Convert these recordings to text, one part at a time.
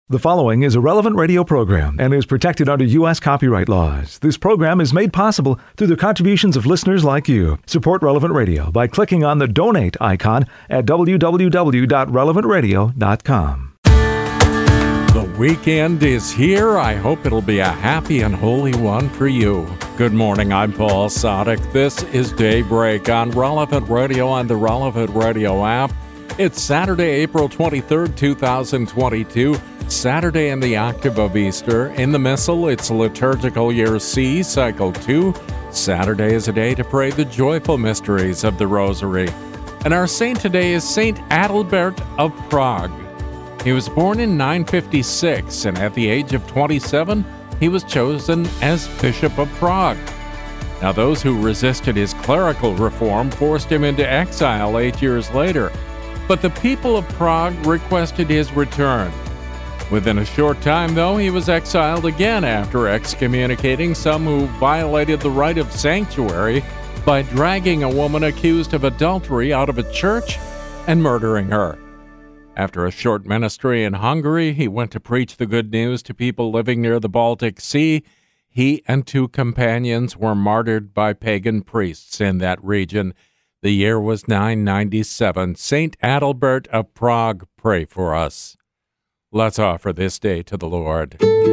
The following is a relevant radio program and is protected under U.S. copyright laws. This program is made possible through the contributions of listeners like you. Support Relevant Radio by clicking on the donate icon at www.relevantradio.com. The weekend is here. I hope it'll be a happy and holy one for you. Good morning, I'm Paul Sadek. This is Daybreak on Relevant Radio and the Relevant Radio app. It's Saturday, April 23rd, 2022. Saturday in the octave of Easter. In the Missal, it's liturgical year C, cycle 2. Saturday is a day to pray the joyful mysteries of the Rosary. And our saint today is Saint Adalbert of Prague. He was born in 956, and at the age of 27, he was chosen as Bishop of Prague. Now, those who resisted his clerical reform forced him into exile 8 years later. But the people of Prague requested his return. Within a short time, though, he was exiled again after excommunicating some who violated the right of sanctuary by dragging a woman accused of adultery out of a church and murdering her. After a short ministry in Hungary, he went to preach the good news to people living near the Baltic Sea. He and 2 companions were martyred by pagan priests in that region. The year was 997. Saint Adalbert of Prague, pray for us. Let's offer this day to the Lord.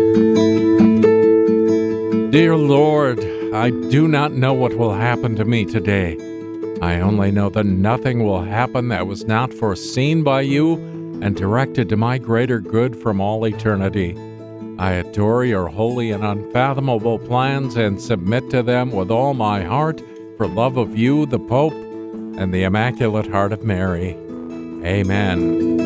Dear Lord, I do not know what will happen to me today. I only know that nothing will happen that was not foreseen by you and directed to my greater good from all eternity. I adore your holy and unfathomable plans and submit to them with all my heart for love of you, the Pope, and the Immaculate Heart of Mary. Amen.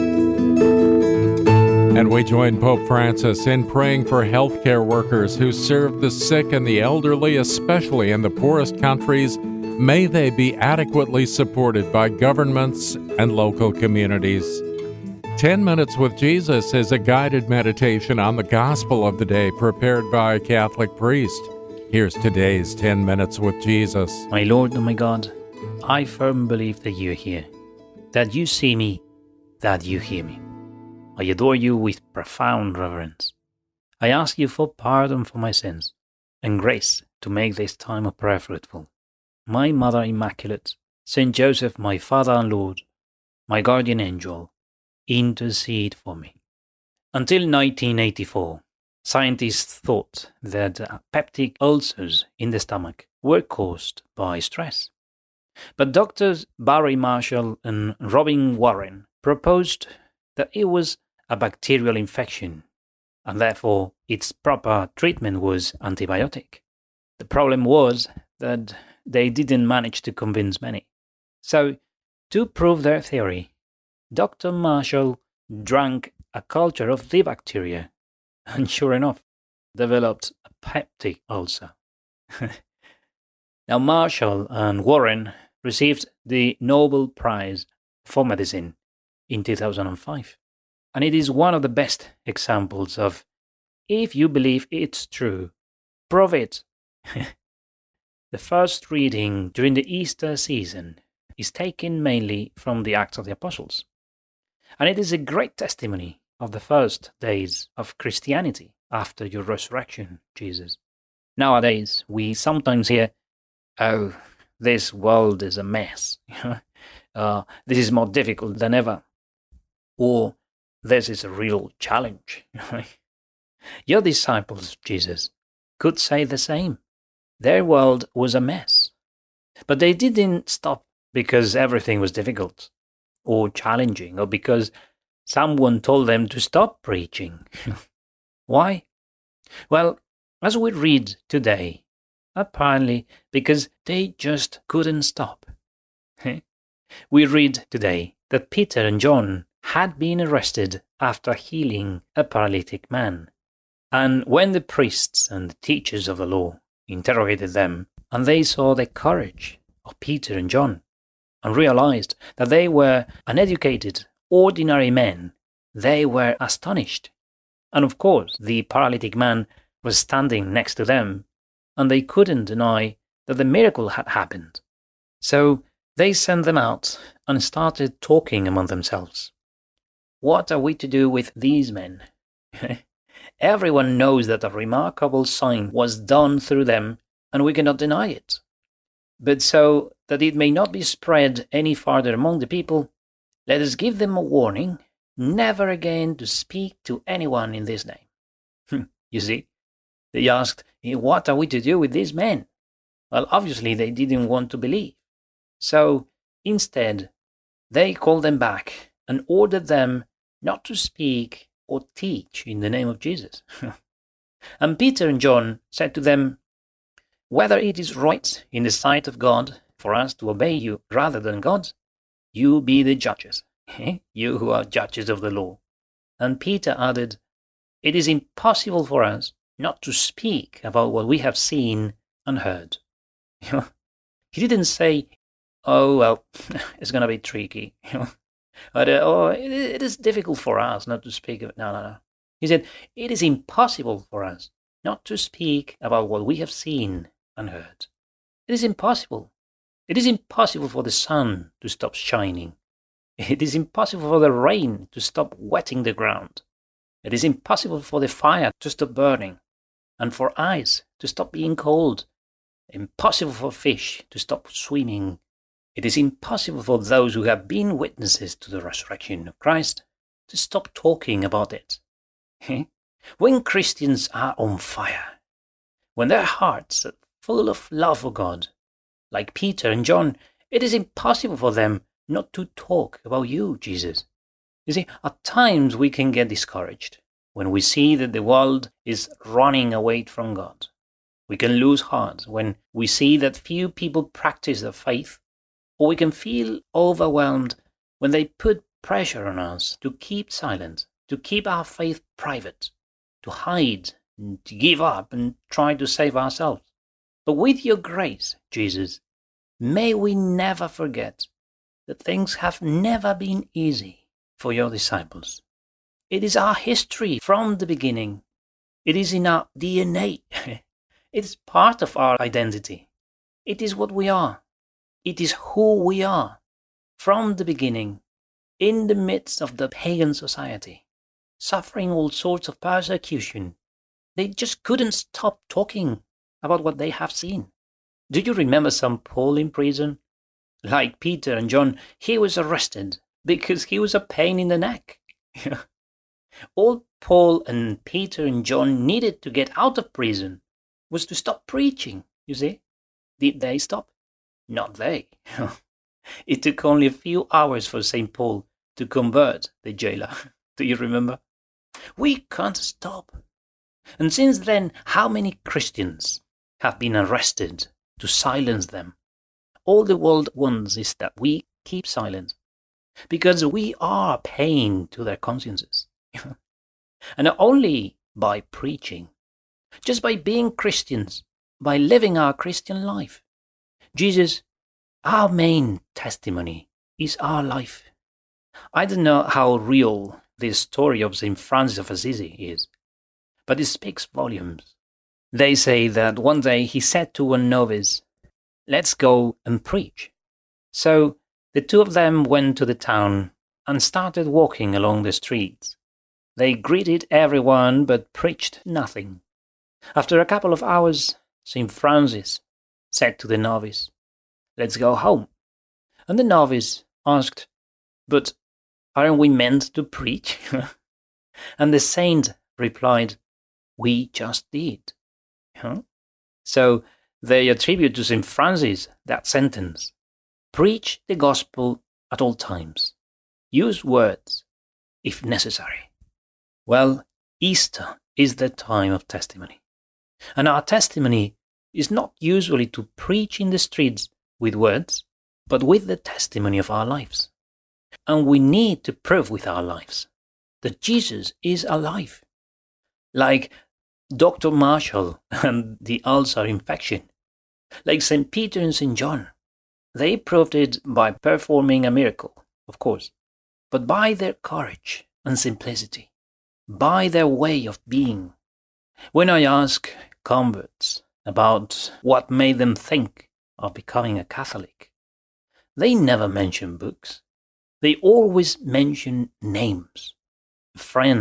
And we join Pope Francis in praying for healthcare workers who serve the sick and the elderly, especially in the poorest countries. May they be adequately supported by governments and local communities. 10 Minutes with Jesus is a guided meditation on the gospel of the day prepared by a Catholic priest. Here's today's 10 Minutes with Jesus. My Lord and my God, I firmly believe that you are here, that you see me, that you hear me. I adore you with profound reverence. I ask you for pardon for my sins and grace to make this time of prayer fruitful. My Mother Immaculate, Saint Joseph, my Father and Lord, my guardian angel, intercede for me. Until 1984, scientists thought that peptic ulcers in the stomach were caused by stress. But doctors Barry Marshall and Robin Warren proposed that it was a bacterial infection, and therefore its proper treatment was antibiotic. The problem was that they didn't manage to convince many. So, to prove their theory, Dr. Marshall drank a culture of the bacteria, and sure enough, developed a peptic ulcer. Now, Marshall and Warren received the Nobel Prize for Medicine in 2005. And it is one of the best examples of, if you believe it's true, prove it. The first reading during the Easter season is taken mainly from the Acts of the Apostles. And it is a great testimony of the first days of Christianity after your resurrection, Jesus. Nowadays, we sometimes hear, oh, this world is a mess. This is more difficult than ever. Or, this is a real challenge. Your disciples, Jesus, could say the same. Their world was a mess. But they didn't stop because everything was difficult or challenging or because someone told them to stop preaching. Why? Well, as we read today, apparently because they just couldn't stop. We read today that Peter and John had been arrested after healing a paralytic man. And when the priests and the teachers of the law interrogated them, and they saw the courage of Peter and John, and realized that they were uneducated, ordinary men, they were astonished. And of course, the paralytic man was standing next to them, and they couldn't deny that the miracle had happened. So they sent them out and started talking among themselves. What are we to do with these men? Everyone knows that a remarkable sign was done through them, and we cannot deny it. But so that it may not be spread any farther among the people, let us give them a warning, never again to speak to anyone in this name. You see, they asked, what are we to do with these men? Well, obviously they didn't want to believe. So instead, they called them back and ordered them not to speak or teach in the name of Jesus. And Peter and John said to them, whether it is right in the sight of God for us to obey you rather than God, you be the judges, you who are judges of the law. And Peter added, it is impossible for us not to speak about what we have seen and heard. He didn't say, oh, well, it's going to be tricky. But, it is difficult for us not to speak of it. No. He said, it is impossible for us not to speak about what we have seen and heard. It is impossible. It is impossible for the sun to stop shining. It is impossible for the rain to stop wetting the ground. It is impossible for the fire to stop burning, and for ice to stop being cold. Impossible for fish to stop swimming. It is impossible for those who have been witnesses to the resurrection of Christ to stop talking about it. When Christians are on fire, when their hearts are full of love for God, like Peter and John, it is impossible for them not to talk about you, Jesus. You see, at times we can get discouraged when we see that the world is running away from God. We can lose heart when we see that few people practice their faith, or we can feel overwhelmed when they put pressure on us to keep silent, to keep our faith private, to hide, and to give up and try to save ourselves. But with your grace, Jesus, may we never forget that things have never been easy for your disciples. It is our history from the beginning. It is in our DNA. It is part of our identity. It is what we are. It is who we are from the beginning, in the midst of the pagan society, suffering all sorts of persecution. They just couldn't stop talking about what they have seen. Do you remember St. Paul in prison? Like Peter and John, he was arrested because he was a pain in the neck. All Paul and Peter and John needed to get out of prison was to stop preaching, you see. Did they stop? Not they. It took only a few hours for St. Paul to convert the jailer. Do you remember? We can't stop. And since then, how many Christians have been arrested to silence them? All the world wants is that we keep silent, because we are pain to their consciences. And not only by preaching, just by being Christians, by living our Christian life. Jesus, our main testimony is our life. I don't know how real this story of St. Francis of Assisi is, but it speaks volumes. They say that one day he said to one novice, "Let's go and preach." So the two of them went to the town and started walking along the streets. They greeted everyone but preached nothing. After a couple of hours, St. Francis said to the novice, "Let's go home." And the novice asked, "But aren't we meant to preach?" And the saint replied, "We just did." So they attribute to St. Francis that sentence: preach the gospel at all times. Use words if necessary. Well, Easter is the time of testimony. And our testimony is not usually to preach in the streets with words, but with the testimony of our lives. And we need to prove with our lives that Jesus is alive. Like Dr. Marshall and the ulcer infection. Like St. Peter and St. John. They proved it by performing a miracle, of course, but by their courage and simplicity, by their way of being. When I ask converts about what made them think of becoming a Catholic, they never mention books. They always mention names, a friend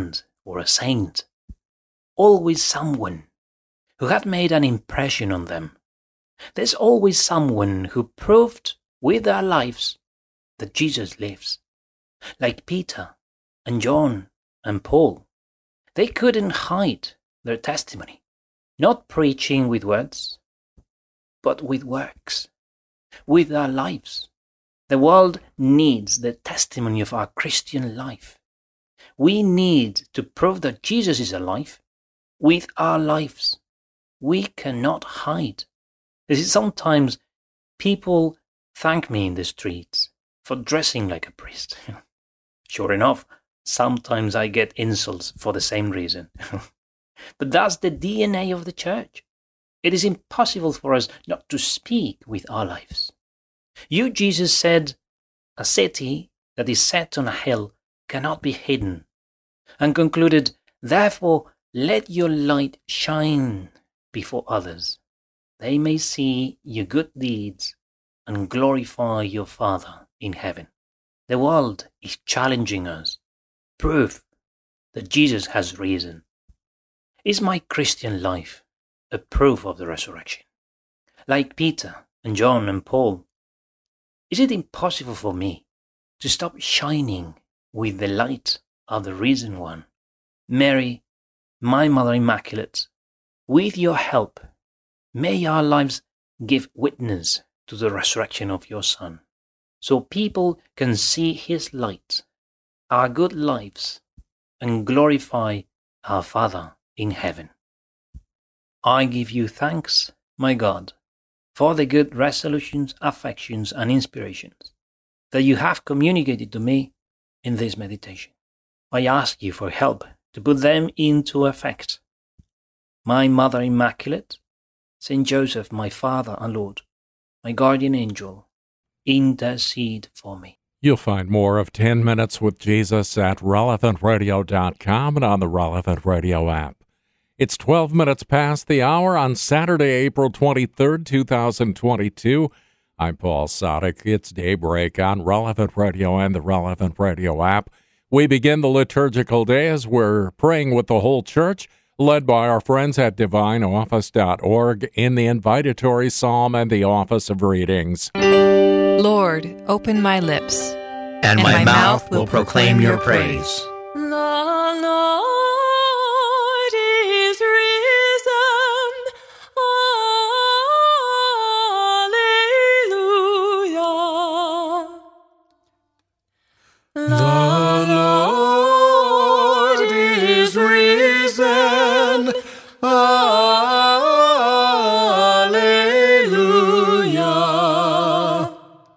or a saint. Always someone who had made an impression on them. There's always someone who proved with their lives that Jesus lives. Like Peter and John and Paul, they couldn't hide their testimony, not preaching with words, but with works, with their lives. The world needs the testimony of our Christian life. We need to prove that Jesus is alive with our lives. We cannot hide. Sometimes people thank me in the streets for dressing like a priest. Sure enough, sometimes I get insults for the same reason. But that's the DNA of the church. It is impossible for us not to speak with our lives. You, Jesus, said, a city that is set on a hill cannot be hidden, and concluded, therefore, let your light shine before others. They may see your good deeds and glorify your Father in heaven. The world is challenging us. Proof that Jesus has risen. Is my Christian life a proof of the resurrection? Like Peter and John and Paul, is it impossible for me to stop shining with the light of the risen one? Mary, my Mother Immaculate, with your help, may our lives give witness to the resurrection of your Son, so people can see his light, our good lives, and glorify our Father in heaven. I give you thanks, my God, for the good resolutions, affections, and inspirations that you have communicated to me in this meditation. I ask you for help to put them into effect. My Mother Immaculate, Saint Joseph, my Father and Lord, my guardian angel, intercede for me. You'll find more of 10 Minutes with Jesus at relevantradio.com and on the Relevant Radio app. It's 12 minutes past the hour on Saturday, April 23rd, 2022. I'm Paul Sadek. It's Daybreak on Relevant Radio and the Relevant Radio app. We begin the liturgical day as we're praying with the whole church, led by our friends at divineoffice.org in the invitatory psalm and the office of readings. Lord, open my lips, and my mouth will proclaim your praise. The Lord is risen. Alleluia. The Lord is risen. Alleluia.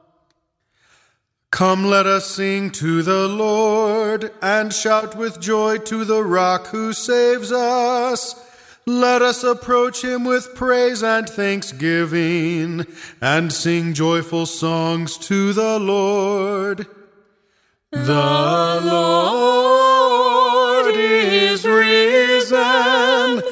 Come, let us sing to the Lord, and shout with joy to the Rock who saves us. Let us approach him with praise and thanksgiving, and sing joyful songs to the Lord. The Lord is risen.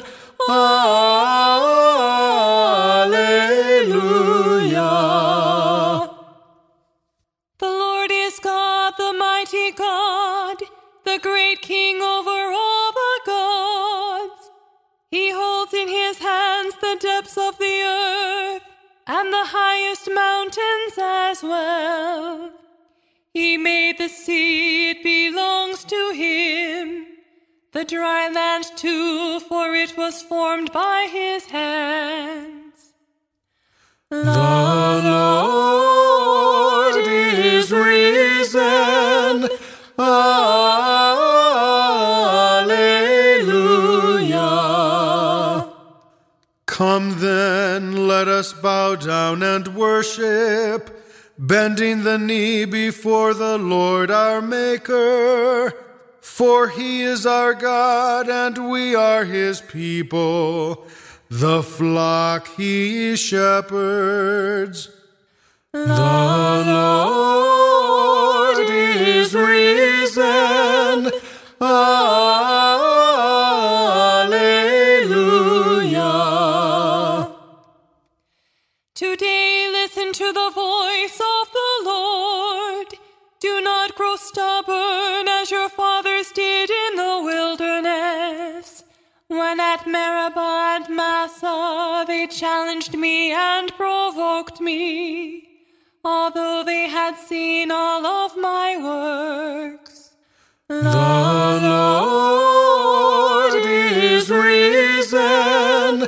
Alleluia. The Lord is God, the mighty God, the great King over all the gods. He holds in his hands the depths of the earth, and the highest mountains as well. He made the sea, it belongs to him. The dry land too, for it was formed by his hands. The Lord is risen. Alleluia. Come then, let us bow down and worship, bending the knee before the Lord our Maker. For he is our God, and we are his people, the flock he shepherds. The Lord is risen. Alleluia. Today listen to the voice of the Lord. Do not grow stubborn as your fathers did in the wilderness. When at Meribah and Massah they challenged me and provoked me, although they had seen all of my works. The Lord is risen.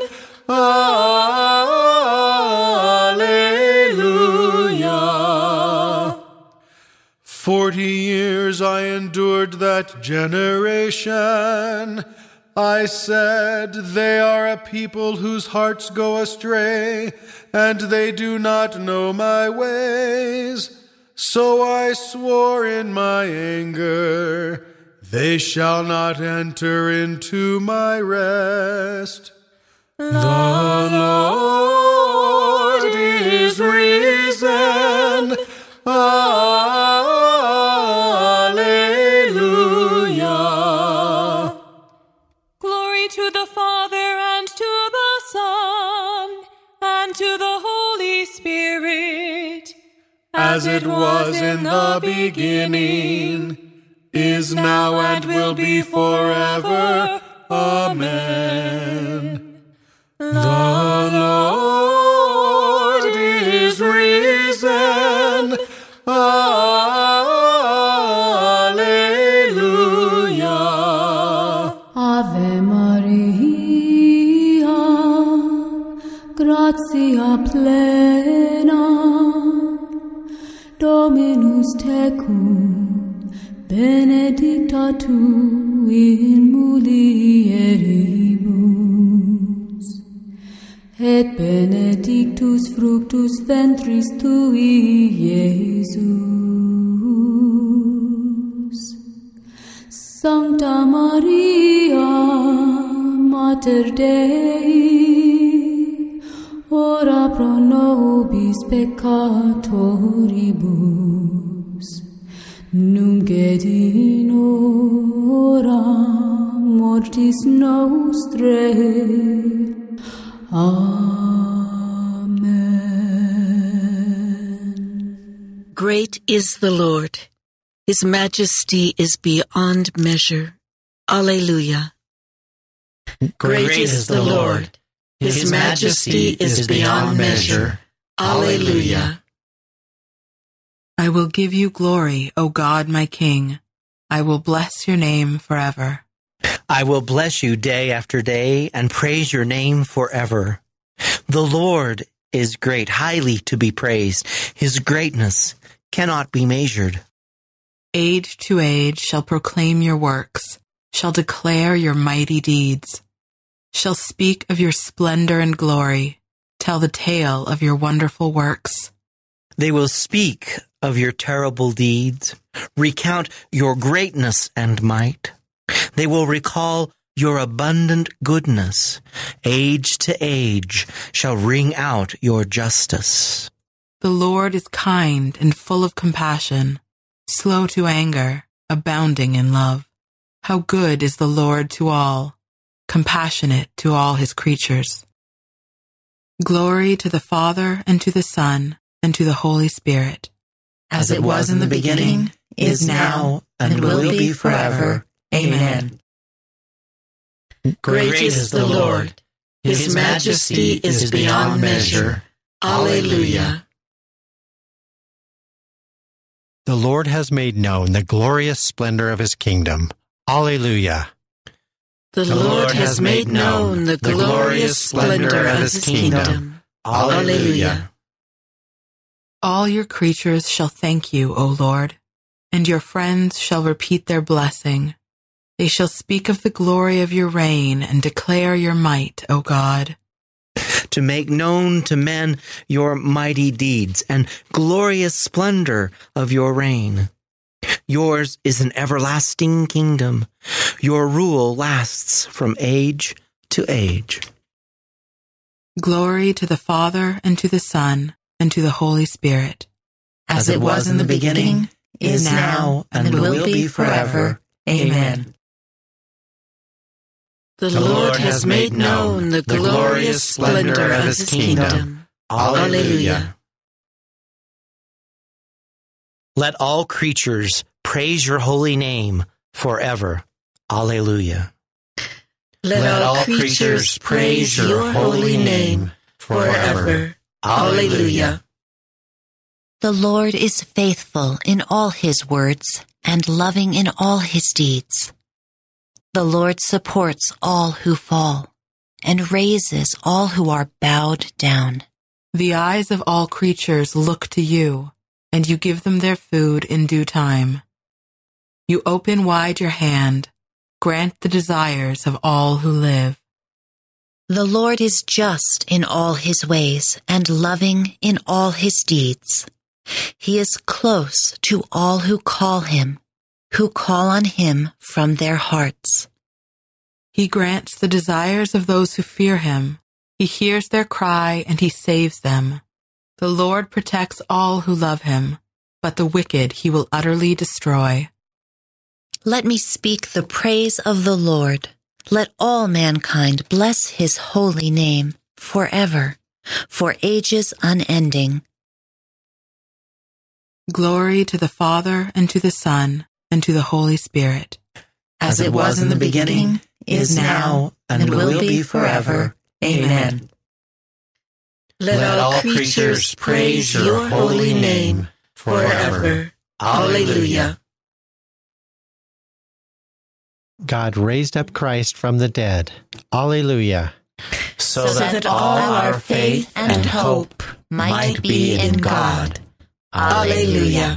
Alleluia. 40 years I endured that generation. I said, they are a people whose hearts go astray, and they do not know my ways. So I swore in my anger, they shall not enter into my rest. The Lord is risen. Alleluia. Glory to the Father, and to the Son, and to the Holy Spirit, as it was in the beginning, is now, and will be forever. Amen. The Lord is risen. Alleluia. Ave Maria, gratia plena, Dominus tecum, benedicta tu in mulieribus, et benedictus fructus ventris tui, Iesus. Sancta Maria, Mater Dei, ora pro nobis peccatoribus, nunc et in hora mortis nostrae. Amen. Great is the Lord. His majesty is beyond measure. Alleluia. Great is the Lord. His majesty is beyond measure. Alleluia. I will give you glory, O God, my King. I will bless your name forever. I will bless you day after day and praise your name forever. The Lord is great, highly to be praised. His greatness cannot be measured. Age to age shall proclaim your works, shall declare your mighty deeds, shall speak of your splendor and glory, tell the tale of your wonderful works. They will speak of your terrible deeds, recount your greatness and might. They will recall your abundant goodness. Age to age shall ring out your justice. The Lord is kind and full of compassion, slow to anger, abounding in love. How good is the Lord to all, compassionate to all his creatures. Glory to the Father, and to the Son, and to the Holy Spirit. As it was in the beginning, is now, and will be forever. Amen. Great is the Lord. His majesty is beyond measure. Alleluia. The Lord has made known the glorious splendor of his kingdom. Alleluia. The Lord has made known the glorious splendor of his kingdom. Alleluia. All your creatures shall thank you, O Lord, and your friends shall repeat their blessing. They shall speak of the glory of your reign and declare your might, O God. To make known to men your mighty deeds and glorious splendor of your reign. Yours is an everlasting kingdom. Your rule lasts from age to age. Glory to the Father, and to the Son, and to the Holy Spirit. As it was in the beginning, is now, and will be forever. Amen. The Lord has made known the glorious splendor of his kingdom. Alleluia. Let all creatures praise your holy name forever. Alleluia. Let all creatures praise your holy name forever. Alleluia. The Lord is faithful in all his words and loving in all his deeds. The Lord supports all who fall and raises all who are bowed down. The eyes of all creatures look to you, and you give them their food in due time. You open wide your hand, grant the desires of all who live. The Lord is just in all his ways and loving in all his deeds. He is close to all who call on him from their hearts. He grants the desires of those who fear him. He hears their cry and he saves them. The Lord protects all who love him, but the wicked he will utterly destroy. Let me speak the praise of the Lord. Let all mankind bless his holy name forever, for ages unending. Glory to the Father, and to the Son, and to the Holy Spirit. As it was in the beginning, is now, and will be forever. Amen. Let all creatures praise your holy name forever. Alleluia. God raised up Christ from the dead. Alleluia. So that all our faith and hope might be in God. Alleluia.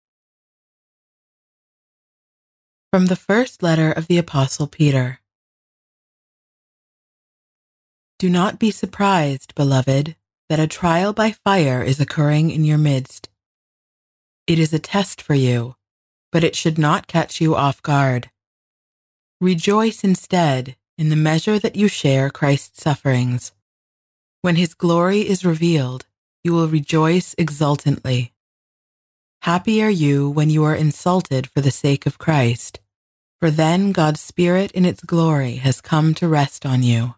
From the first letter of the Apostle Peter. Do not be surprised, beloved, that a trial by fire is occurring in your midst. It is a test for you, but it should not catch you off guard. Rejoice instead in the measure that you share Christ's sufferings. When his glory is revealed, you will rejoice exultantly. Happy are you when you are insulted for the sake of Christ, for then God's Spirit in its glory has come to rest on you.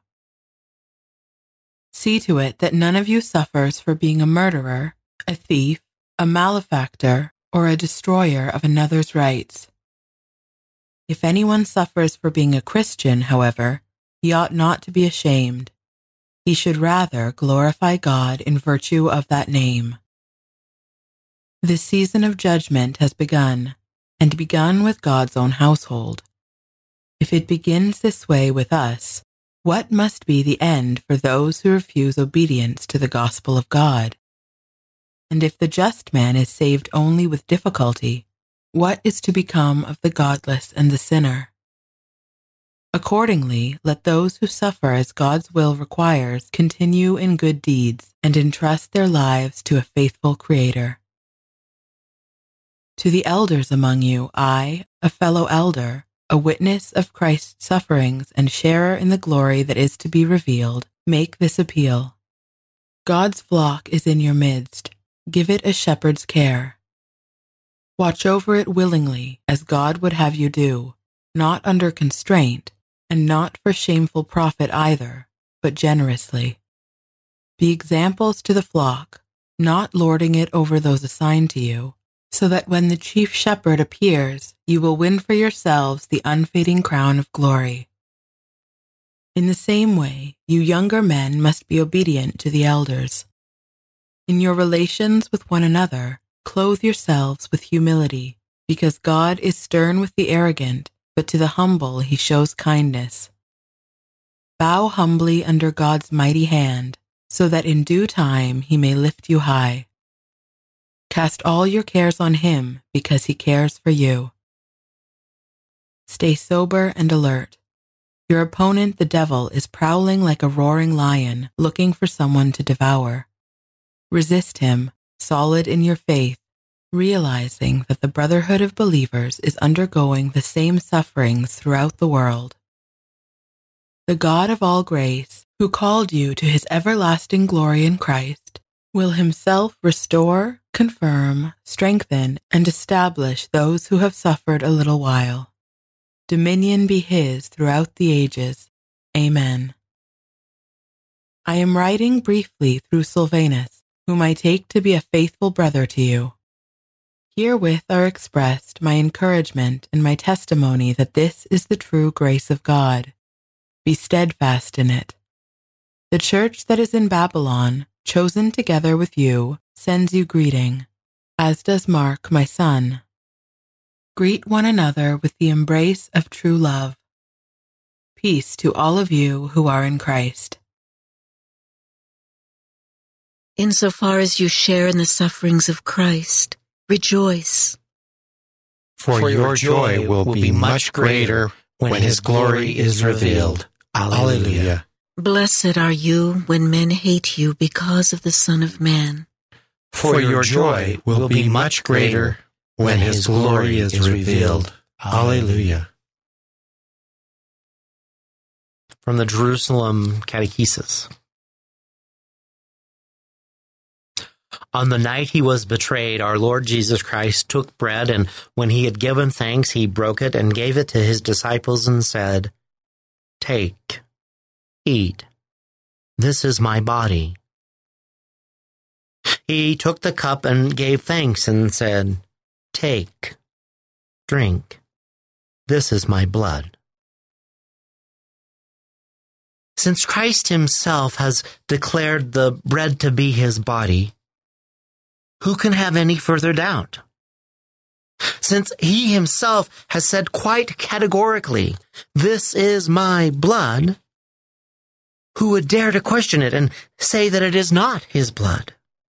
See to it that none of you suffers for being a murderer, a thief, a malefactor, or a destroyer of another's rights. If anyone suffers for being a Christian, however, he ought not to be ashamed. He should rather glorify God in virtue of that name. The season of judgment has begun, and begun with God's own household. If it begins this way with us, what must be the end for those who refuse obedience to the gospel of God? And if the just man is saved only with difficulty, what is to become of the godless and the sinner? Accordingly, let those who suffer as God's will requires continue in good deeds and entrust their lives to a faithful Creator. To the elders among you, I, a fellow elder, a witness of Christ's sufferings and sharer in the glory that is to be revealed, make this appeal. God's flock is in your midst. Give it a shepherd's care. Watch over it willingly, as God would have you do, not under constraint, and not for shameful profit either, but generously. Be examples to the flock, not lording it over those assigned to you, so that when the chief shepherd appears, you will win for yourselves the unfading crown of glory. In the same way, you younger men must be obedient to the elders. In your relations with one another, clothe yourselves with humility, because God is stern with the arrogant, but to the humble he shows kindness. Bow humbly under God's mighty hand, so that in due time he may lift you high. Cast all your cares on him, because he cares for you. Stay sober and alert. Your opponent, the devil, is prowling like a roaring lion, looking for someone to devour. Resist him, solid in your faith, realizing that the brotherhood of believers is undergoing the same sufferings throughout the world. The God of all grace, who called you to his everlasting glory in Christ, will himself restore, confirm, strengthen, and establish those who have suffered a little while. Dominion be his throughout the ages. Amen. I am writing briefly through Silvanus, whom I take to be a faithful brother to you. Herewith are expressed my encouragement and my testimony that this is the true grace of God. Be steadfast in it. The church that is in Babylon, chosen together with you, sends you greeting, as does Mark, my son. Greet one another with the embrace of true love. Peace to all of you who are in Christ. Insofar as you share in the sufferings of Christ, rejoice. For your joy will be much greater when his glory is revealed. Alleluia. Blessed are you when men hate you because of the Son of Man. For your joy will be much greater when his glory is revealed. Alleluia. From the Jerusalem Catechesis. On the night he was betrayed, our Lord Jesus Christ took bread, and when he had given thanks, he broke it and gave it to his disciples and said, "Take, eat. This is my body." He took the cup and gave thanks and said, "Take, drink. This is my blood." Since Christ himself has declared the bread to be his body, who can have any further doubt? Since he himself has said quite categorically, "This is my blood," who would dare to question it and say that it is not his blood?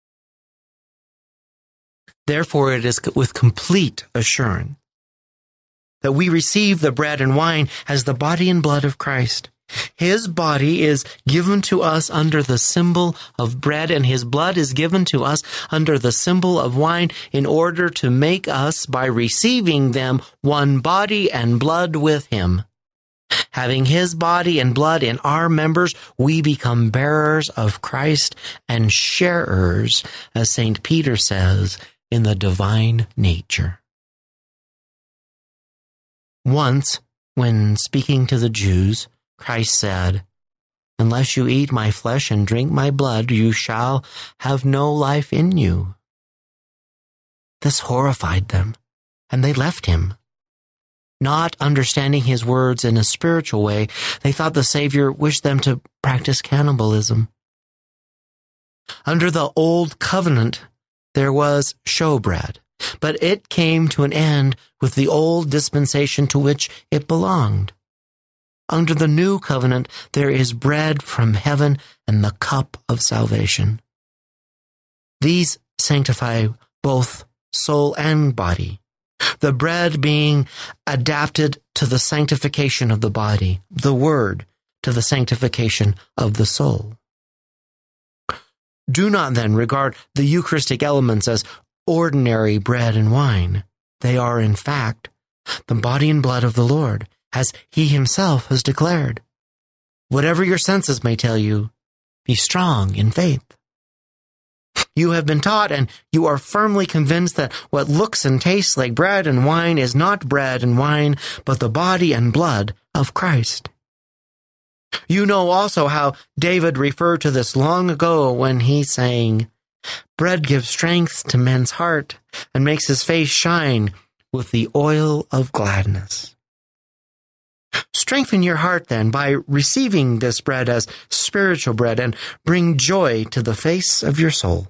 Therefore, it is with complete assurance that we receive the bread and wine as the body and blood of Christ. His body is given to us under the symbol of bread, and his blood is given to us under the symbol of wine, in order to make us, by receiving them, one body and blood with him. Having his body and blood in our members, we become bearers of Christ and sharers, as St. Peter says, in the divine nature. Once, when speaking to the Jews, Christ said, "Unless you eat my flesh and drink my blood, you shall have no life in you." This horrified them, and they left him. Not understanding his words in a spiritual way, they thought the Savior wished them to practice cannibalism. Under the Old Covenant, there was showbread, but it came to an end with the old dispensation to which it belonged. Under the New Covenant, there is bread from heaven and the cup of salvation. These sanctify both soul and body, the bread being adapted to the sanctification of the body, the word to the sanctification of the soul. Do not then regard the Eucharistic elements as ordinary bread and wine. They are, in fact, the body and blood of the Lord, as he himself has declared. Whatever your senses may tell you, be strong in faith. You have been taught, and you are firmly convinced that what looks and tastes like bread and wine is not bread and wine, but the body and blood of Christ. You know also how David referred to this long ago when he sang, "Bread gives strength to men's heart and makes his face shine with the oil of gladness." Strengthen your heart, then, by receiving this bread as spiritual bread, and bring joy to the face of your soul.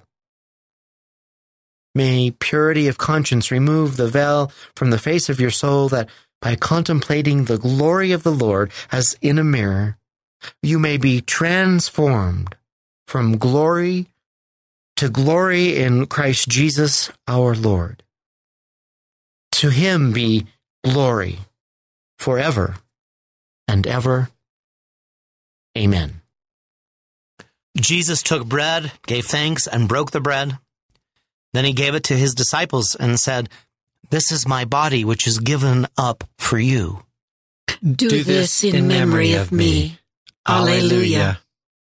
May purity of conscience remove the veil from the face of your soul, that by contemplating the glory of the Lord as in a mirror, you may be transformed from glory to glory in Christ Jesus our Lord. To him be glory forever and ever. Amen. Jesus took bread, gave thanks, and broke the bread. Then he gave it to his disciples and said, "This is my body, which is given up for you. Do this in memory of me." Alleluia.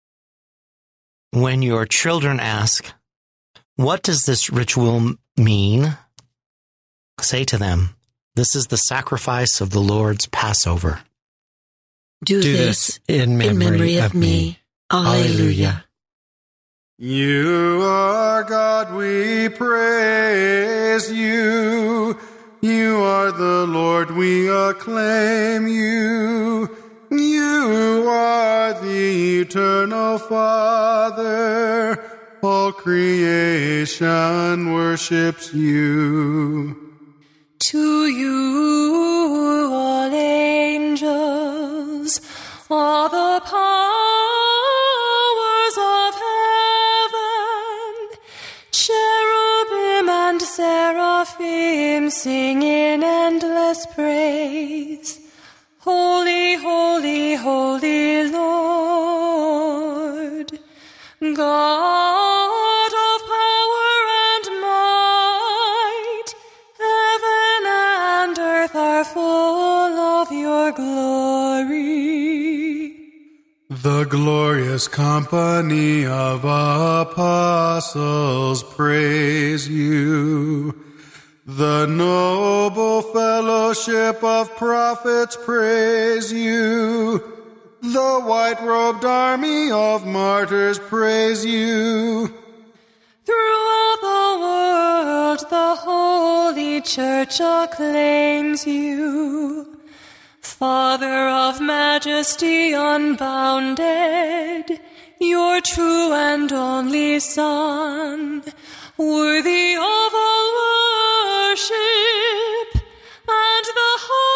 When your children ask, "What does this ritual mean?" say to them, "This is the sacrifice of the Lord's Passover." Do this in memory of me. Alleluia. You are God, we praise you. You are the Lord, we acclaim you. You are eternal Father, all creation worships you. To you, all angels, all the powers of heaven, cherubim and seraphim sing in endless praise. Holy, holy, holy Lord, God of power and might, heaven and earth are full of your glory. The glorious company of apostles praise you. The noble fellowship of prophets praise you. The white-robed army of martyrs praise you. Throughout the world, the Holy Church acclaims you. Father of majesty unbounded, your true and only Son, worthy of all worship, and the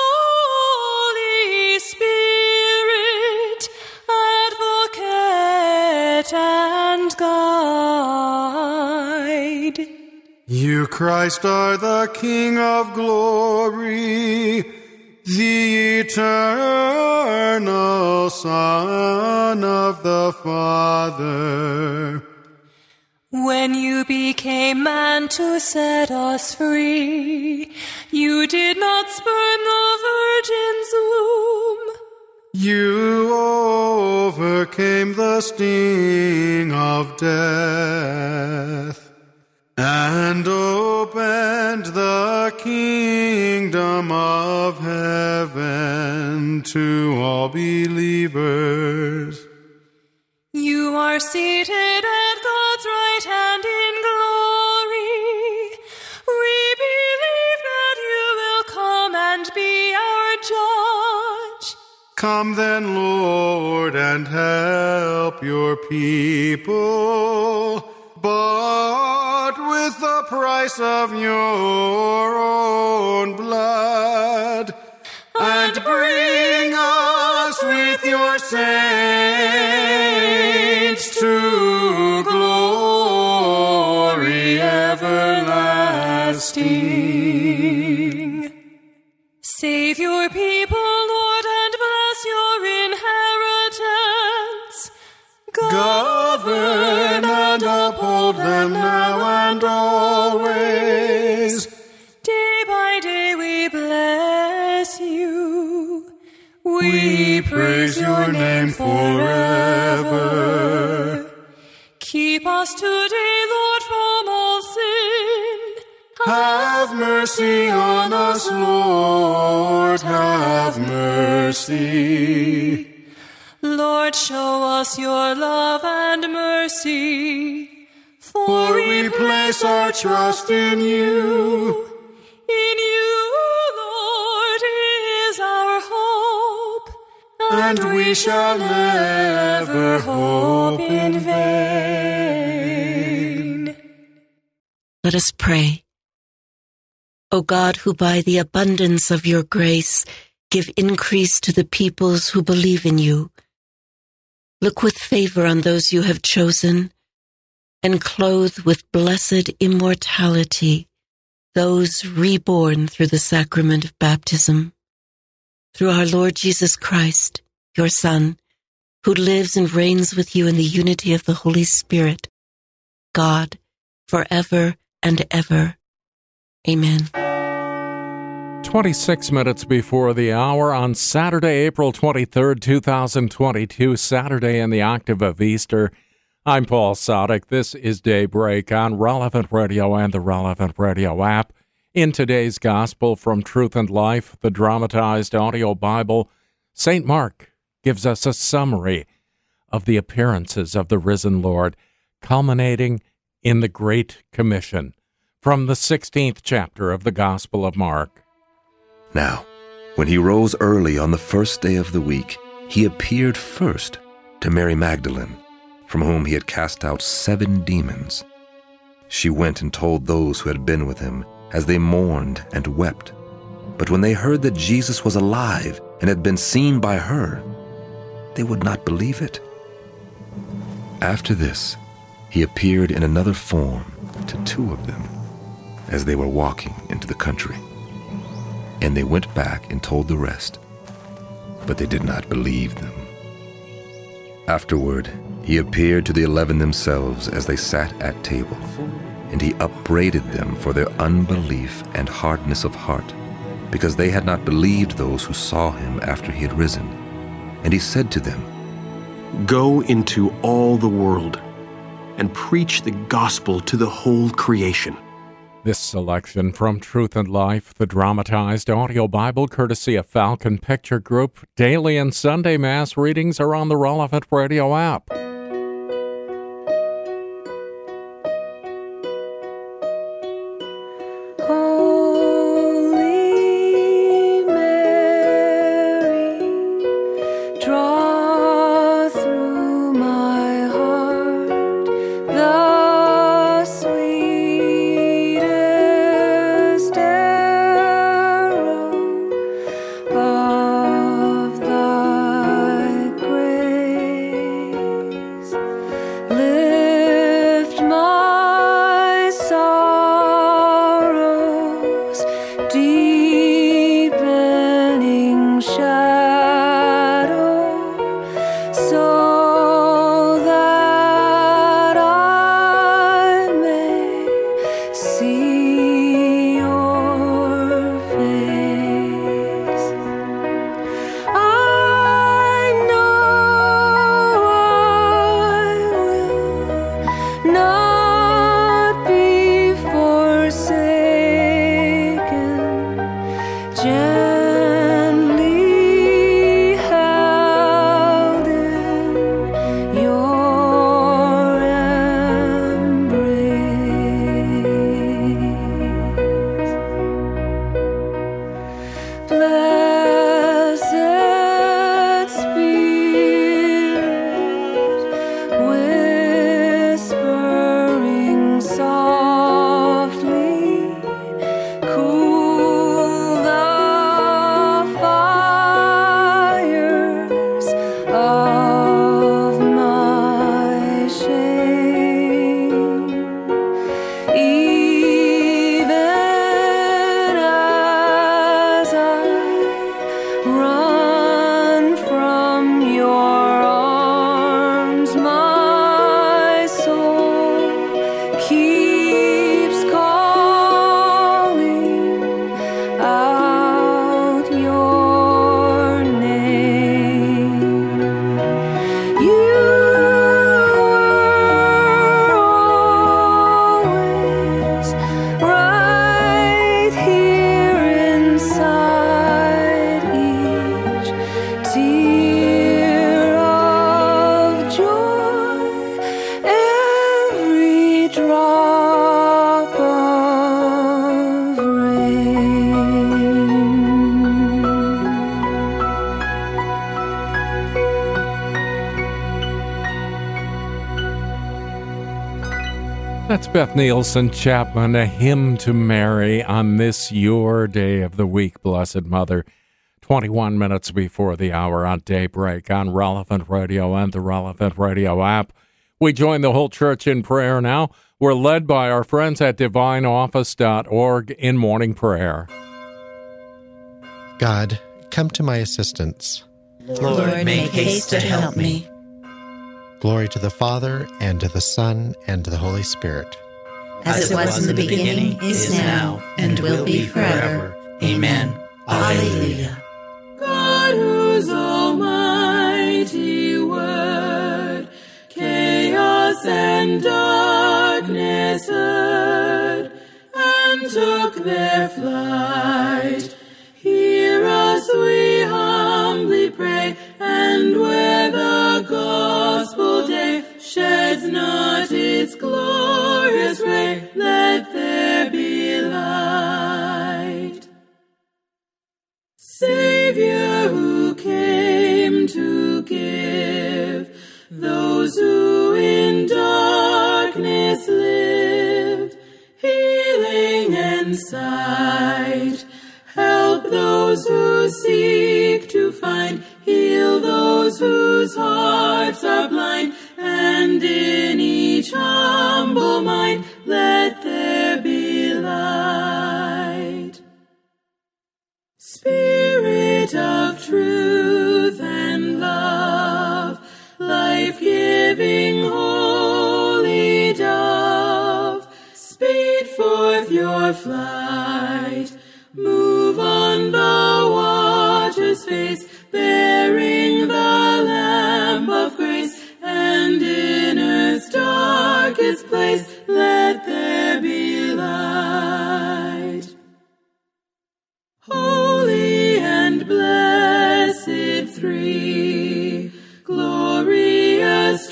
Holy Spirit, advocate and guide. You, Christ, are the King of glory, the eternal Son of the Father. When you became man to set us free, you did not spurn the virgin's womb. You overcame the sting of death and opened the kingdom of heaven to all believers. You are seated at God's right hand in glory. We believe that you will come and be our judge. Come then, Lord, and help your people, bought with the price of your own blood, and bring us with your saints to glory everlasting. Save your people, Lord, and bless your inheritance. Govern and uphold them now and always. Day by day we bless you. We praise your name forever. Keep us today, Lord, from all sin. Have mercy on us, Lord, have mercy. Lord, show us your love and mercy, for we place our trust in you. In you, Lord, is our hope, and we shall never hope in vain. Let us pray. O God, who by the abundance of your grace give increase to the peoples who believe in you, look with favor on those you have chosen, and clothe with blessed immortality those reborn through the sacrament of baptism. Through our Lord Jesus Christ, your Son, who lives and reigns with you in the unity of the Holy Spirit, God, forever and ever. Amen. 26 minutes before the hour on Saturday, April 23rd, 2022, Saturday in the octave of Easter. I'm Paul Sadek. This is Daybreak on Relevant Radio and the Relevant Radio app. In today's Gospel from Truth and Life, the dramatized audio Bible, St. Mark gives us a summary of the appearances of the risen Lord, culminating in the Great Commission from the 16th chapter of the Gospel of Mark. Now, when he rose early on the first day of the week, he appeared first to to Mary Magdalene, from whom he had cast out 7 demons. She went and told those who had been with him, as they mourned and wept. But when they heard that Jesus was alive and had been seen by her, they would not believe it. After this, he appeared in another form to 2 of them, as they were walking into the country. And they went back and told the rest, but they did not believe them. Afterward, he appeared to the 11 themselves as they sat at table, and he upbraided them for their unbelief and hardness of heart, because they had not believed those who saw him after he had risen. And he said to them, "Go into all the world and preach the gospel to the whole creation." This selection from Truth and Life, the dramatized audio Bible courtesy of Falcon Picture Group. Daily and Sunday Mass readings are on the Relevant Radio app. That's Beth Nielsen Chapman, a hymn to Mary on this your day of the week, Blessed Mother. 21 minutes before the hour on Daybreak on Relevant Radio and the Relevant Radio app. We join the whole church in prayer now. We're led by our friends at divineoffice.org in morning prayer. God, come to my assistance. Lord, make haste to help me. Glory to the Father, and to the Son, and to the Holy Spirit. As it was in the beginning, is now, and will be forever. Amen. Alleluia. God, whose almighty word chaos and darkness heard, and took their flight, hear us, we humbly pray, and where the gospel day sheds not its glorious ray, let there be light. Savior, who came to give those who in darkness live, healing and sight. Help those who seek to find, heal those whose hearts are blind, and in each humble mind let there be light. Spirit of truth and love, life-giving holy dove, speed forth your flight, move on the water's face, bearing the lamp of grace, and in earth's darkest place let there be light. Holy and blessed three, glorious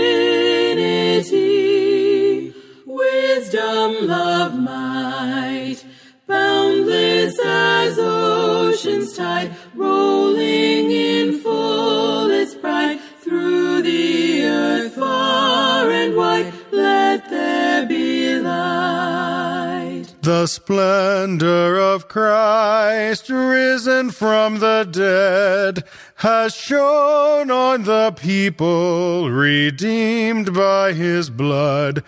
Trinity, wisdom, love, might, boundless as ocean's tide, rolling in fullest pride, through the earth far and wide, let there be light. The splendor of Christ, risen from the dead, has shone on the people, redeemed by his blood.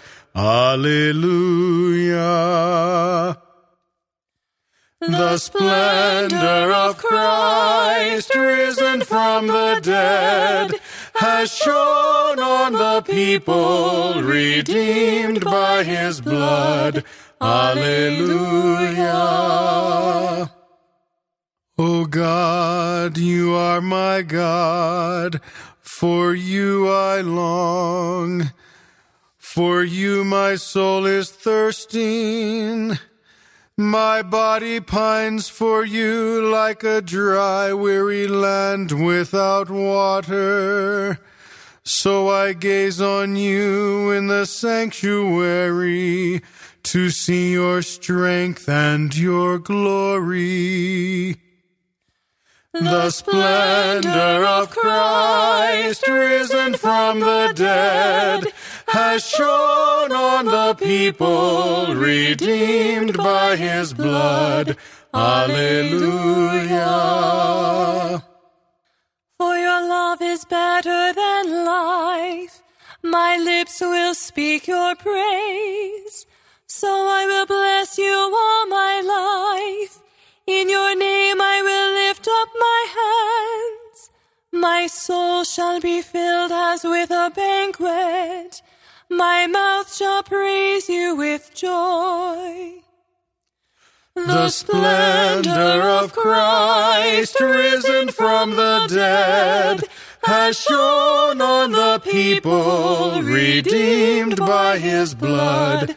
Alleluia. The splendor of Christ, risen from the dead, has shone on the people, redeemed by his blood. Alleluia. O God, you are my God, for you I long. For you my soul is thirsting. My body pines for you like a dry, weary land without water. So I gaze on you in the sanctuary to see your strength and your glory. The splendor of Christ, risen from the dead, has shone on the people, redeemed by his blood. Alleluia. For your love is better than life. My lips will speak your praise. So I will bless you all my life. In your name I will lift up my hands. My soul shall be filled as with a banquet. My mouth shall praise you with joy. The splendor of Christ, risen from the dead, has shone on the people, redeemed by his blood.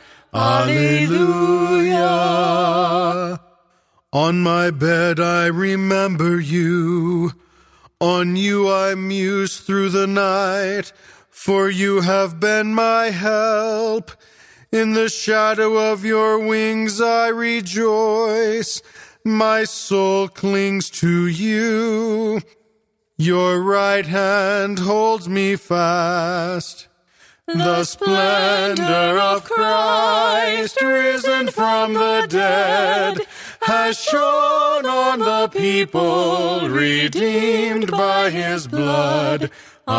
Alleluia. On my bed I remember you. On you I muse through the night, for you have been my help. In the shadow of your wings I rejoice. My soul clings to you. Your right hand holds me fast. The splendor of Christ, risen from the dead, has shone on the people, redeemed by his blood.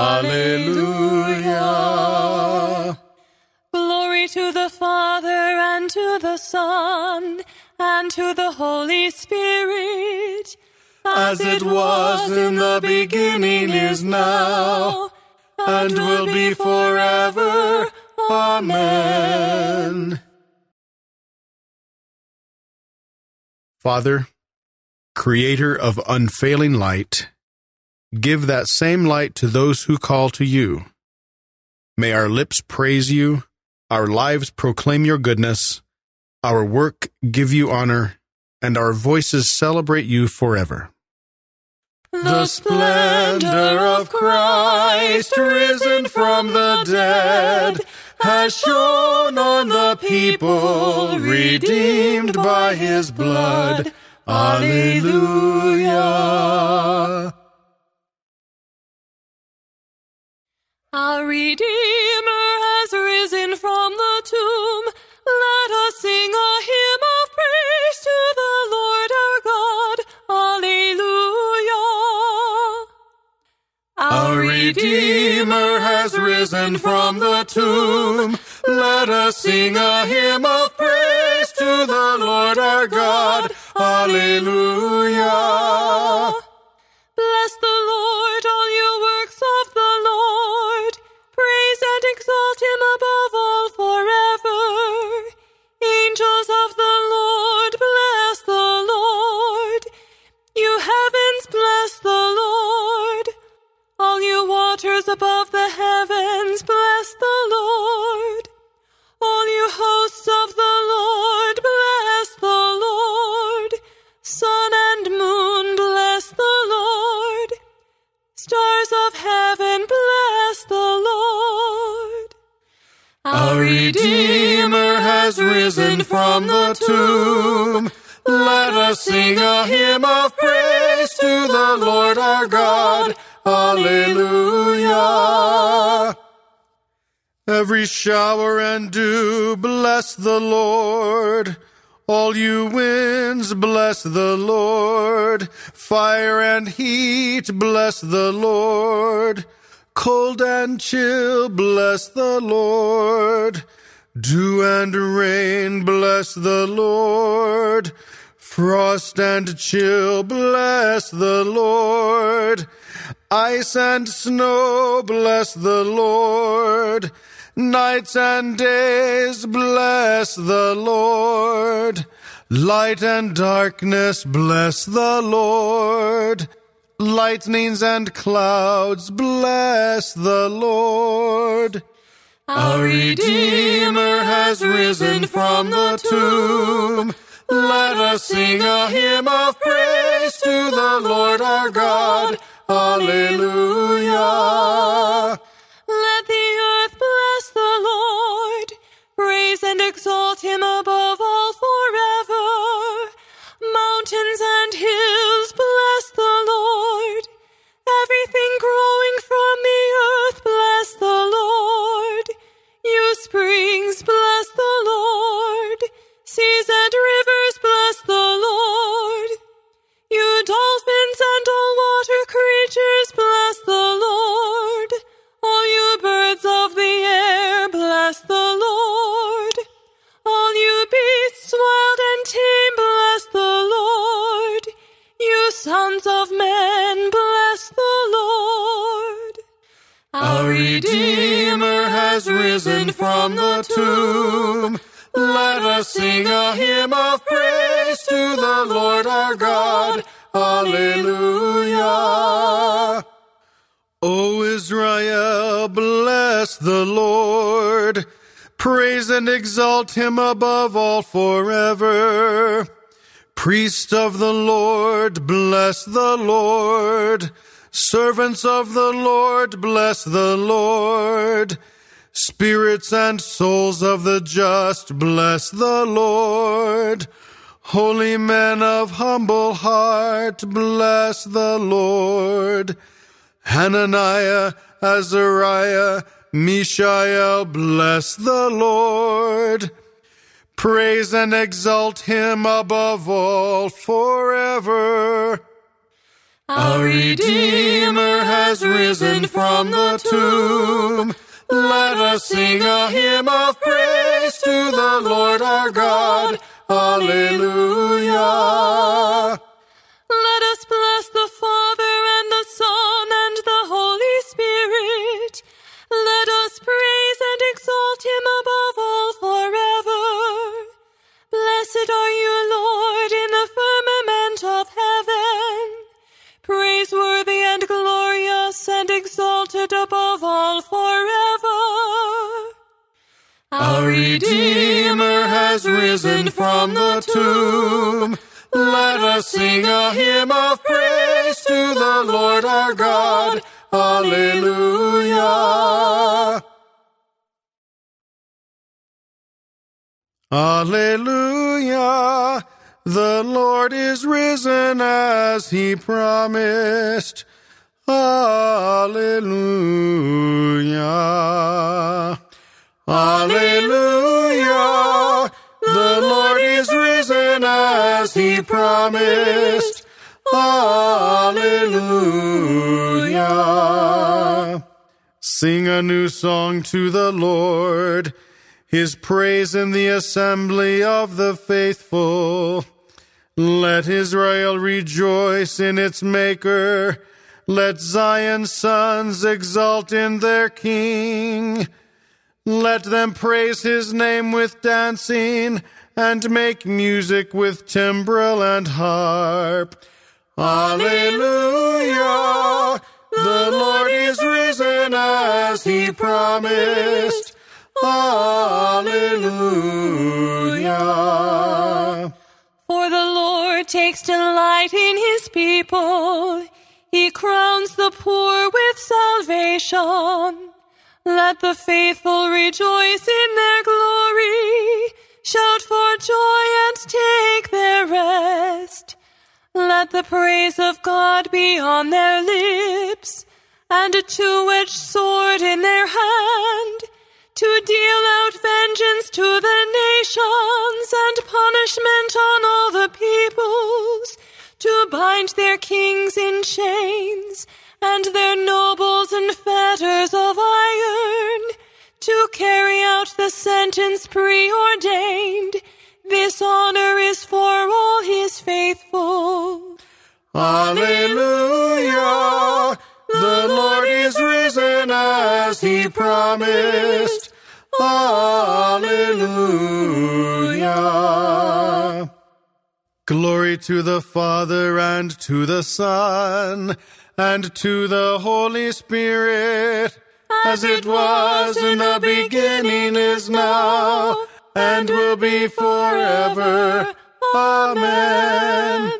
Alleluia. Glory to the Father, and to the Son, and to the Holy Spirit, as it was in the beginning, is now, and will be forever. Amen. Father, creator of unfailing light, give that same light to those who call to you. May our lips praise you, our lives proclaim your goodness, our work give you honor, and our voices celebrate you forever. The splendor of Christ, risen from the dead, has shone on the people, redeemed by his blood. Alleluia. Our Redeemer has risen from the tomb. Let us sing a hymn of praise to the Lord our God. Alleluia. Our Redeemer has risen from the tomb. Let us sing a hymn of praise to the Lord our God. Alleluia. Bless the Lord, all you works of the Lord. Praise and exalt him above all forever. Angels of the Lord, bless the Lord. You heavens, bless the Lord. All you waters above the heavens, bless the Lord. All you hosts of the Lord, bless the Lord. Sun and moon, bless the Lord. Stars of heaven, bless the Lord. Our Redeemer has risen from the tomb. Let us sing a hymn of praise to the Lord our God. Alleluia. Every shower and dew, bless the Lord. All you winds, bless the Lord. Fire and heat, bless the Lord. Cold and chill, bless the Lord. Dew and rain, bless the Lord. Frost and chill, bless the Lord. Ice and snow, bless the Lord. Nights and days, bless the Lord. Light and darkness, bless the Lord. Lightnings and clouds, bless the Lord. Our Redeemer has risen from the tomb. Let us sing a hymn of praise to the Lord our God. Alleluia. Let the earth bless the Lord. Praise and exalt him above all forever. Mountains and hills, bless the Lord. Everything growing from the earth, bless the Lord. You springs, bless the Lord. Seas and rivers, bless the Lord. You dolphins and all water creatures, bless the Lord. All you birds of the air, bless the Lord. All you beasts wild and tame, bless the Lord. You sons of men, bless the Lord. Our Redeemer has risen from the tomb. Let us sing a hymn of praise to the Lord our God. Alleluia. O Israel, bless the Lord. Praise and exalt him above all forever. Priests of the Lord, bless the Lord. Servants of the Lord, bless the Lord. Spirits and souls of the just, bless the Lord. Holy men of humble heart, bless the Lord. Hananiah, Azariah, Mishael, bless the Lord. Praise and exalt him above all forever. Our Redeemer has risen from the tomb. Let us sing a hymn of praise to the Lord our God. Alleluia. Let us bless the Father and the Son and the Holy Spirit. Let us praise and exalt him above all forever. Blessed are you, Lord, in the firmament of heaven. Praiseworthy and glorious and exalted above all forever. Our Redeemer has risen from the tomb. Let us sing a hymn of praise to the Lord our God. Alleluia. Alleluia. The Lord is risen as he promised. Alleluia. Alleluia. The Lord is risen as he promised. Alleluia. Sing a new song to the Lord, his praise in the assembly of the faithful. Let Israel rejoice in its Maker. Let Zion's sons exult in their King. Let them praise his name with dancing and make music with timbrel and harp. Alleluia! The Lord is risen as he promised. Alleluia! For the Lord takes delight in his people. He crowns the poor with salvation. Let the faithful rejoice in their glory. Shout for joy and take their rest. Let the praise of God be on their lips, and a two-edged sword in their hand, to deal out vengeance to the nations and punishment on all the peoples, to bind their kings in chains and their nobles in fetters of iron, to carry out the sentence preordained. This honor is for all his faithful. Alleluia! The Lord is risen as he promised. Alleluia! Glory to the Father and to the Son and to the Holy Spirit, as it was in the beginning, is now, and will be forever. Amen.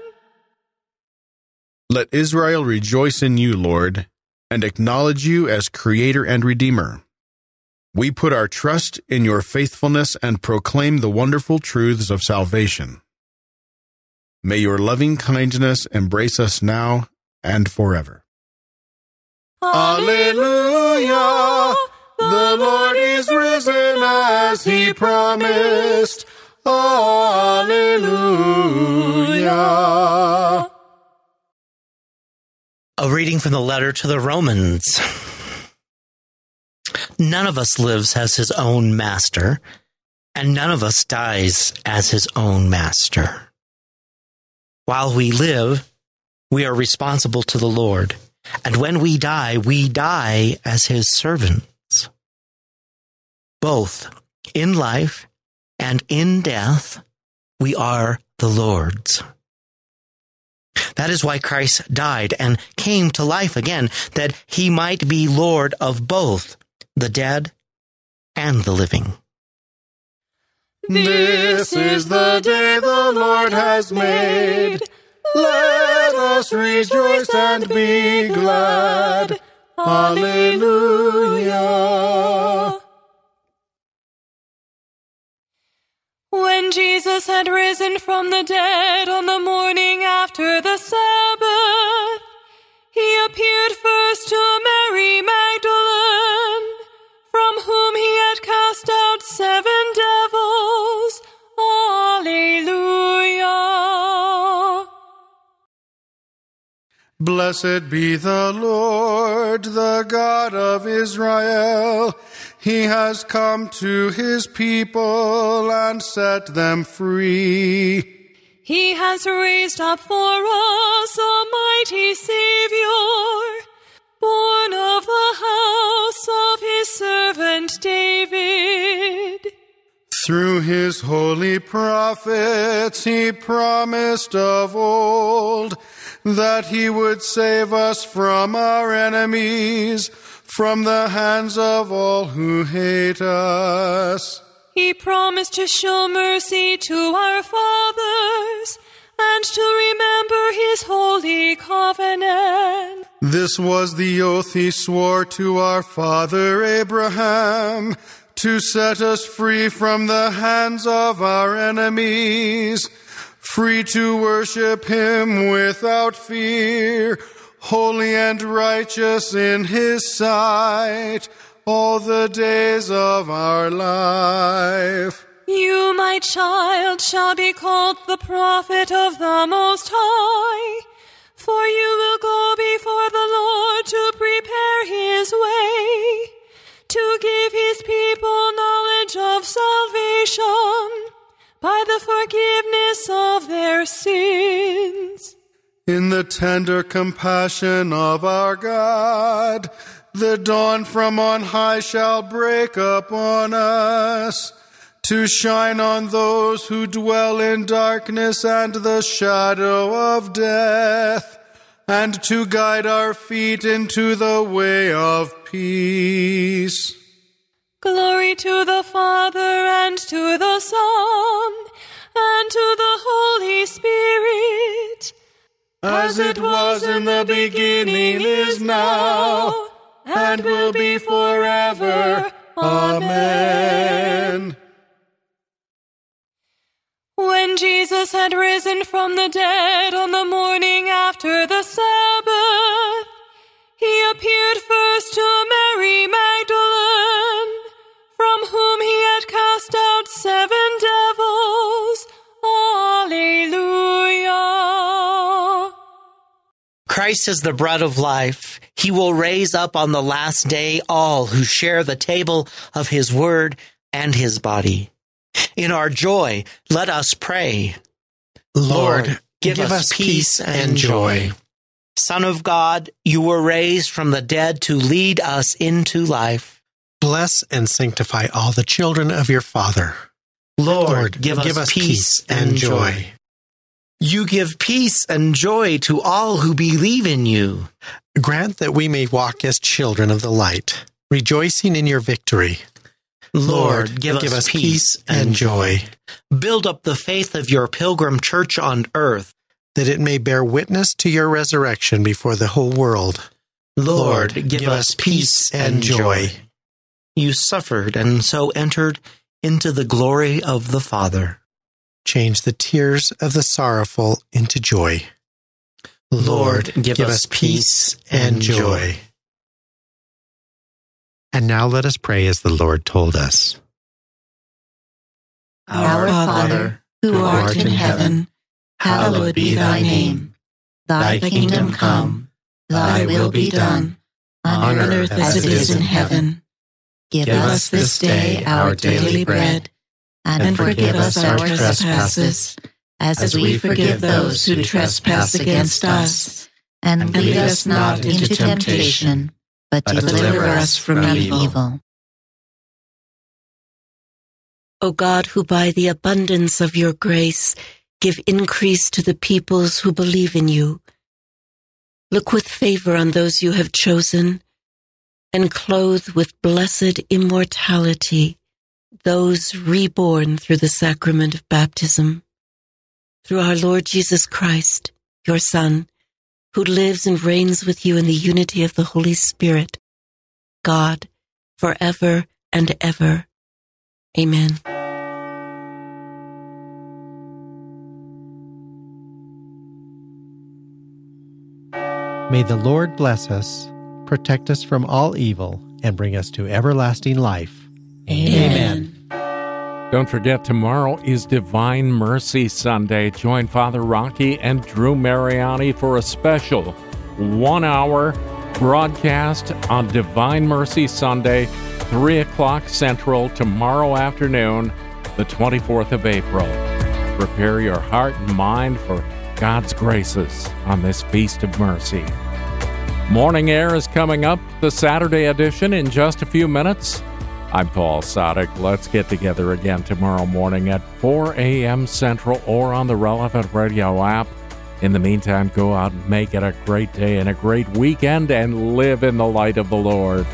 Let Israel rejoice in you, Lord, and acknowledge you as Creator and Redeemer. We put our trust in your faithfulness and proclaim the wonderful truths of salvation. May your loving kindness embrace us now and forever. Alleluia! The Lord is risen as he promised. Alleluia! A reading from the letter to the Romans. None of us lives as his own master, and none of us dies as his own master. While we live, we are responsible to the Lord, and when we die as his servants. Both in life and in death, we are the Lord's. That is why Christ died and came to life again, that he might be Lord of both the dead and the living. This is the day the Lord has made. Let us rejoice and be glad. Alleluia. When Jesus had risen from the dead on the morning after the Sabbath, he appeared first to Mary Magdalene, from whom he had cast out 7 devils. Alleluia. Blessed be the Lord, the God of Israel. He has come to his people and set them free. He has raised up for us a mighty Savior, born of the house of his servant David. Through his holy prophets he promised of old that he would save us from our enemies, from the hands of all who hate us. He promised to show mercy to our fathers and to remember his holy covenant. This was the oath he swore to our father Abraham, to set us free from the hands of our enemies, free to worship him without fear, holy and righteous in his sight, all the days of our life. You, my child, shall be called the prophet of the Most High, for you will go before the Lord to prepare his way, to give his people knowledge of salvation by the forgiveness of their sins. In the tender compassion of our God, the dawn from on high shall break upon us, to shine on those who dwell in darkness and the shadow of death, and to guide our feet into the way of peace. Glory to the Father, and to the Son, and to the Holy Spirit, as it was in the beginning, is now, and will be forever. Amen. When Jesus had risen from the dead on the morning after the Sabbath, he appeared first to Mary Magdalene, from whom he had cast out 7 devils. Alleluia. Christ is the bread of life. He will raise up on the last day all who share the table of his word and his body. In our joy, let us pray. Lord, give us peace and joy. Son of God, you were raised from the dead to lead us into life. Bless and sanctify all the children of your Father. Lord, give us peace and joy. You give peace and joy to all who believe in you. Grant that we may walk as children of the light, rejoicing in your victory. Lord, give us peace and joy. Build up the faith of your pilgrim church on earth, that it may bear witness to your resurrection before the whole world. Lord, give us peace and joy. You suffered and so entered into the glory of the Father. Change the tears of the sorrowful into joy. Lord, give us peace and joy. And now let us pray as the Lord told us. Our Father, who art in heaven, hallowed be thy name. Thy kingdom come, thy will be done, on earth as it is in heaven. Give us this day our daily bread, and forgive us our trespasses, as we forgive those who trespass against us. And lead us not into temptation, but deliver us from evil. O God, who by the abundance of your grace give increase to the peoples who believe in you, look with favor on those you have chosen, and clothe with blessed immortality those reborn through the sacrament of baptism. Through our Lord Jesus Christ, your Son, who lives and reigns with you in the unity of the Holy Spirit, God, forever and ever. Amen. May the Lord bless us, protect us from all evil, and bring us to everlasting life. Amen. Don't forget, tomorrow is Divine Mercy Sunday. Join Father Rocky and Drew Mariani for a special 1-hour broadcast on Divine Mercy Sunday, 3 o'clock Central, tomorrow afternoon, the 24th of April. Prepare your heart and mind for God's graces on this Feast of Mercy. Morning Air is coming up, the Saturday edition, in just a few minutes. I'm Paul Sadek. Let's get together again tomorrow morning at 4 a.m. Central or on the Relevant Radio app. In the meantime, go out and make it a great day and a great weekend and live in the light of the Lord.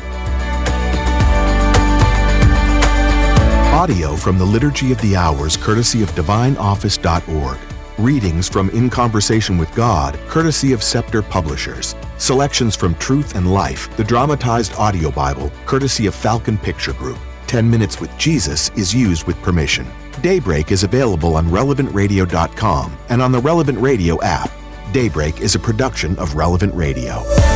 Audio from the Liturgy of the Hours, courtesy of DivineOffice.org. Readings from In Conversation with God, courtesy of Scepter Publishers. Selections from Truth and Life, the dramatized audio Bible, courtesy of Falcon Picture Group. 10 Minutes with Jesus is used with permission. Daybreak is available on RelevantRadio.com and on the Relevant Radio app. Daybreak is a production of Relevant Radio.